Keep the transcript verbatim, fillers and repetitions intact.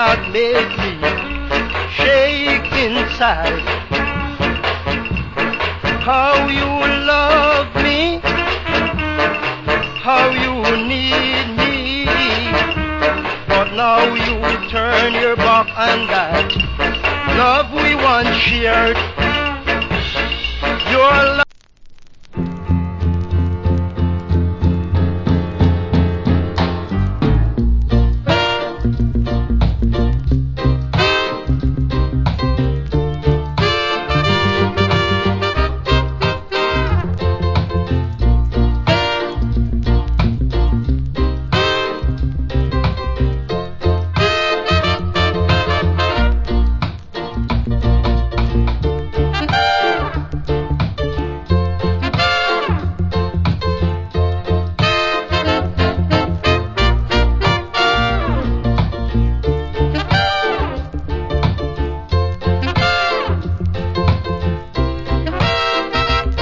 that make me shake inside. How you love me, how you need me, but now you turn your back on that love we once shared.